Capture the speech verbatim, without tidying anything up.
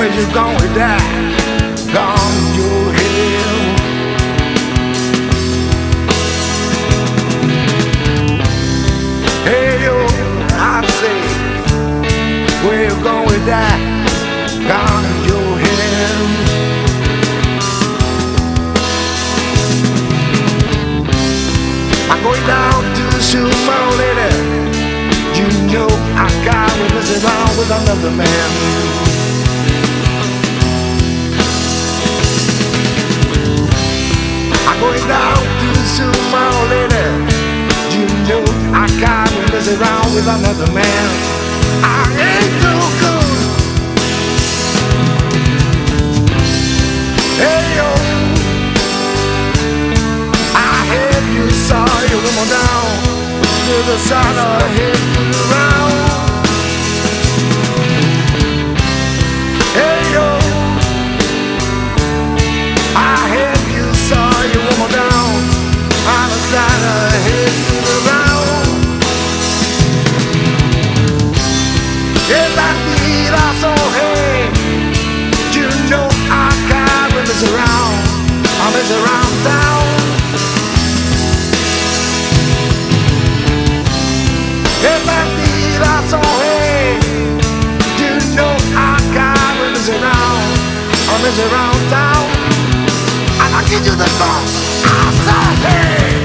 where you gonna die? Gone to hell. Hey yo, I say, where you gonna die? Gone to hell. I'm going down to the sumo lady. You know I got with messing around with another man. I'm going down to the sumo lady. You know I got with messing around with another man. I ain't too good. Hey yo, I heard you saw your woman down to the side of the head to the round. Hey yo, I heard you saw your woman down on the side of the head to the round. Yes, I did, I saw her. You know I got when it's around, I'm it's around town. Yes, I did, I saw her. You know I got when it's around, I'm it's around town. And I give you the phone, I saw her.